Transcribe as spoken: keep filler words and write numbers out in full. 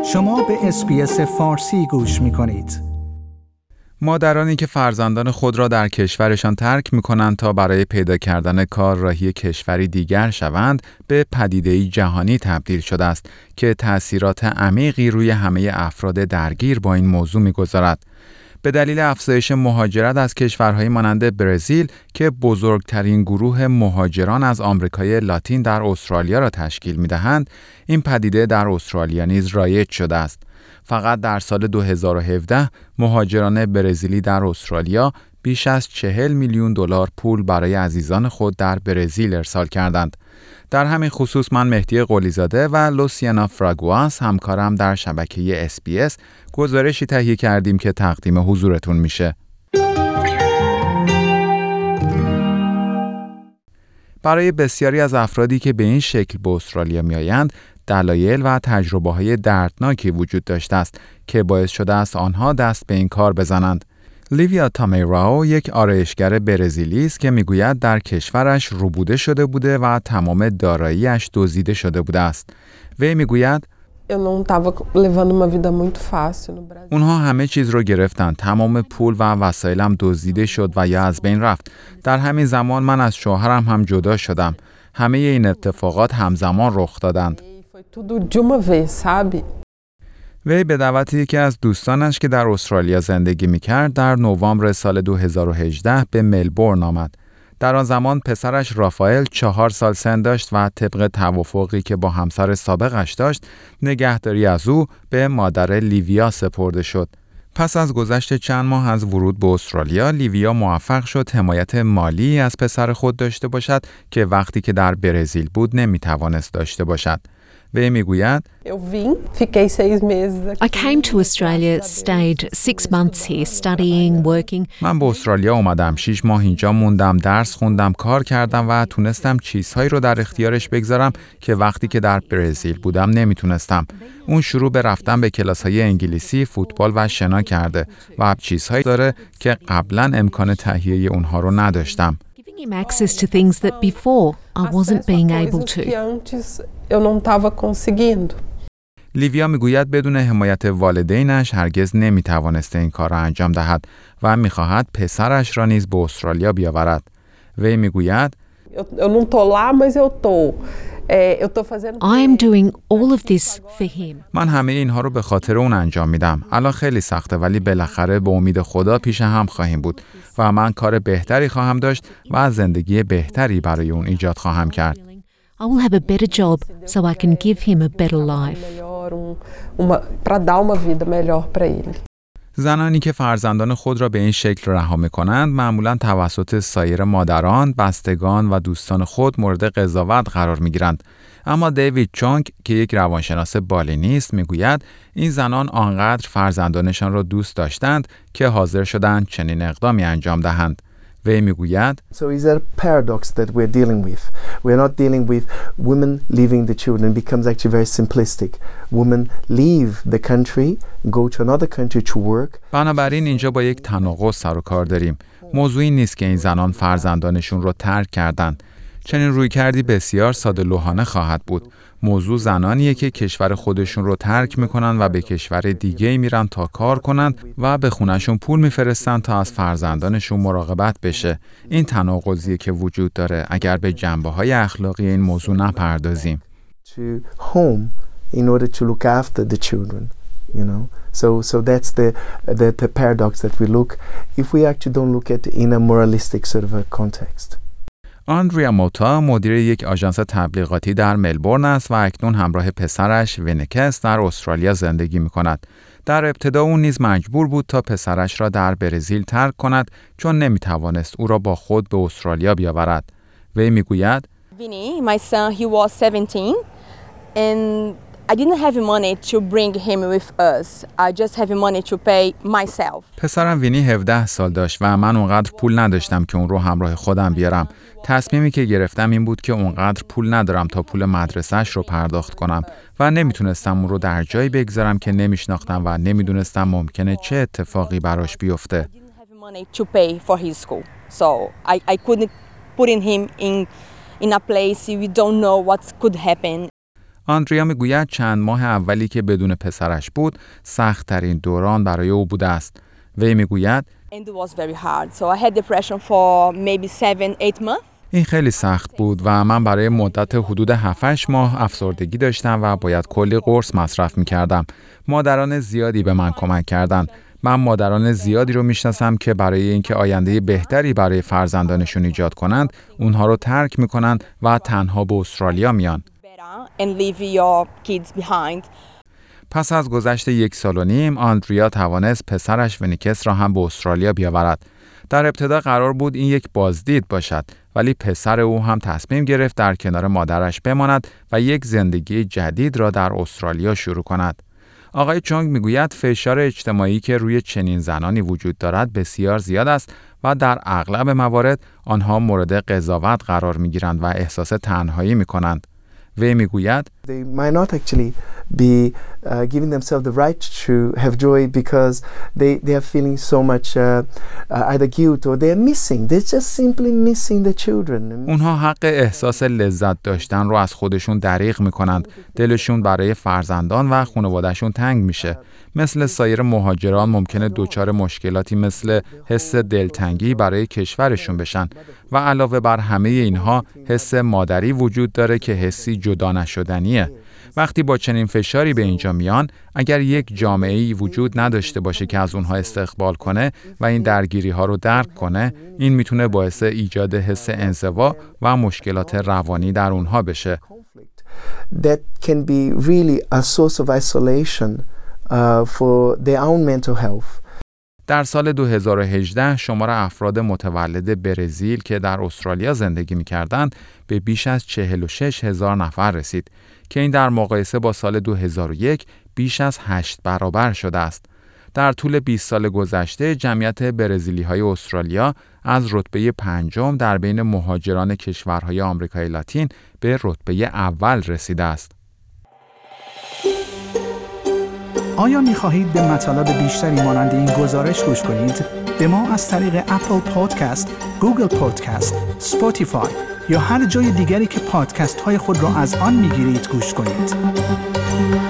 شما به اس‌بی‌اس فارسی گوش می‌کنید. مادرانی که فرزندان خود را در کشورشان ترک می‌کنند تا برای پیدا کردن کار راهی کشوری دیگر شوند، به پدیده‌ای جهانی تبدیل شده است که تأثیرات عمیقی روی همه افراد درگیر با این موضوع می‌گذارد. به دلیل افزایش مهاجرت از کشورهای مانند برزیل که بزرگترین گروه مهاجران از آمریکای لاتین در استرالیا را تشکیل می‌دهند، این پدیده در استرالیا نیز رایج شده است. فقط در سال دو هزار و هفده مهاجران برزیلی در استرالیا بیش از چهل میلیون دلار پول برای عزیزان خود در برزیل ارسال کردند. در همین خصوص من مهدی قلیزاده و لوسیانا فراگواس همکارم در شبکه اس بی اس گزارشی تهیه کردیم که تقدیم حضورتون میشه. برای بسیاری از افرادی که به این شکل به استرالیا میآیند، دلایل و تجربه‌های دردناکی وجود داشته است که باعث شده است آنها دست به این کار بزنند. لیویا تامیراو یک آرایشگر برزیلی است که میگوید در کشورش ربوده شده بوده و تمام دارایی‌اش دزدیده شده بوده است. وی میگوید اونها همه چیز رو گرفتن، تمام پول و وسایلم دزدیده شد و یا از بین رفت. در همین زمان من از شوهرم هم جدا شدم. همه این اتفاقات همزمان رخ دادند. وی به دعوت یکی از دوستانش که در استرالیا زندگی می‌کرد در نوامبر سال دو هزار و هجده به ملبورن آمد. در آن زمان پسرش رافائل چهار سال سن داشت و طبق توافقی که با همسر سابقش داشت، نگهداری از او به مادر لیویا سپرده شد. پس از گذشت چند ماه از ورود به استرالیا، لیویا موفق شد حمایت مالی از پسر خود داشته باشد که وقتی که در برزیل بود نمی‌توانست داشته باشد. وی میگوید I came to Australia, stayed six months here studying, working. من به استرالیا اومدم، شش ماه اینجا موندم، درس خوندم، کار کردم و تونستم چیزهایی رو در اختیارش بگذارم که وقتی که در برزیل بودم نمیتونستم. اون شروع به رفتن به کلاس‌های انگلیسی، فوتبال و شنا کرده و چیزهایی داره که قبلا امکان تهیه اونها رو نداشتم. Him access to things that before I wasn't being able to. لیویا میگوید بدون حمایت والدینش هرگز نمیتوانسته این کار را انجام دهد و میخواهد پسرش را نیز به استرالیا بیاورد. وی میگوید I am doing all of this for him. من همه اینها رو به خاطر اون انجام میدم. الان خیلی سخته ولی بالاخره به امید خدا پیش هم خواهیم بود و من کار بهتری خواهم داشت و زندگی بهتری برای اون ایجاد خواهم کرد. I will have a better job so I can give him a better life. زنانی که فرزندان خود را به این شکل رها می‌کنند معمولاً توسط سایر مادران، بستگان و دوستان خود مورد قضاوت قرار می‌گیرند. اما دیوید چونگ که یک روانشناس بالینی است میگوید این زنان آنقدر فرزندانشان را دوست داشتند که حاضر شدند چنین اقدامی انجام دهند. وی میگوید So is there a paradox that we're dealing with? We're not dealing with women leaving the children. It becomes actually very simplistic. Women leave the country, go to another country to work. بنابراین اینجا با یک تناقض سر و کار داریم. موضوعی نیست که این زنان فرزندانشون رو ترک کردند. چنین رویکردی بسیار ساده‌لوحانه خواهد بود. موضوع زنانیه که کشور خودشون رو ترک میکنن و به کشور دیگه میرن تا کار کنن و به خونهشون پول میفرستن تا از فرزندانشون مراقبت بشه. این تناقضیه که وجود داره اگر به جنبه‌های اخلاقی این موضوع نپردازیم. To home in order to look after the children, you know. So so that's the the the paradox that we look if we actually don't look at in a moralistic sort of a context. آندریا موتا مدیر یک آژانس تبلیغاتی در ملبورن است و اکنون همراه پسرش وینکس در استرالیا زندگی می‌کند. در ابتدا او نیز مجبور بود تا پسرش را در برزیل ترک کند چون نمی‌توانست او را با خود به استرالیا بیاورد. وی می‌گوید Vinny, my son, he was seventeen and I didn't have money to bring him with us. I just have money to pay myself. پسرم وینی هفده سال داشت و من اونقدر پول نداشتم که اون رو همراه خودم بیارم. تصمیمی که گرفتم این بود که اونقدر پول ندارم تا پول مدرسه‌اش رو پرداخت کنم و نمیتونستم اون رو در جایی بگذارم که نمیشناختم و نمیدونستم ممکنه چه اتفاقی براش بیفته. I didn't have money to pay for his school. So I I couldn't put him in in a place we don't know what could happen. آندریا میگوید چند ماه اولی که بدون پسرش بود سخت‌ترین دوران برای او بوده است. وی میگوید And it was very hard. So I had depression for maybe seven, eight months. این خیلی سخت بود و من برای مدت حدود هفت هشت ماه افسردگی داشتم و باید کلی قرص مصرف می‌کردم. مادران زیادی به من کمک کردند. من مادران زیادی رو میشناسم که برای اینکه آینده بهتری برای فرزندانشون ایجاد کنند، اونها رو ترک میکنند و تنها به استرالیا میان. پس از گذشت یک سال و نیم، آندریا توانست پسرش ونیکس را هم به استرالیا بیاورد. در ابتدا قرار بود این یک بازدید باشد، ولی پسر او هم تصمیم گرفت در کنار مادرش بماند و یک زندگی جدید را در استرالیا شروع کند. آقای چونگ میگوید فشار اجتماعی که روی چنین زنانی وجود دارد بسیار زیاد است و در اغلب موارد آنها مورد قضاوت قرار میگیرند و احساس تنهایی میکنند. وی میگوید They might not actually be uh, giving themselves the right to have joy because they, they are feeling so much uh, uh, either guilt or they are missing. They're just simply missing the children. اونها حق احساس لذت داشتن رو از خودشون دریغ میکنند. دلشون برای فرزندان و خانوادهشون تنگ میشه. مثل سایر مهاجران ممکنه دچار مشکلاتی مثل حس دلتنگی برای کشورشون بشن و علاوه بر همه اینها حس مادری وجود داره که حسی جدا نشدنیه. وقتی با چنین فشاری به اینجا میان، اگر یک جامعه‌ای وجود نداشته باشه که از اونها استقبال کنه و این درگیری ها رو درک کنه، این میتونه باعث ایجاد حس انزوا و مشکلات روانی در اونها بشه. That can be really a source of isolation uh, for their own mental health. در سال دو هزار و هجده شمار افراد متولد برزیل که در استرالیا زندگی می‌کردند به بیش از چهل و شش هزار نفر رسید که این در مقایسه با سال دو هزار و یک بیش از هشت برابر شده است. در طول بیست سال گذشته جمعیت برزیلی‌های استرالیا از رتبه پنجم در بین مهاجران کشورهای آمریکای لاتین به رتبه اول رسیده است. آیا می خواهید به مطالب بیشتری مانند این گزارش گوش کنید؟ به ما از طریق اپل پادکست، گوگل پادکست، اسپاتیفای یا هر جای دیگری که پادکست های خود را از آن می گیرید گوش کنید.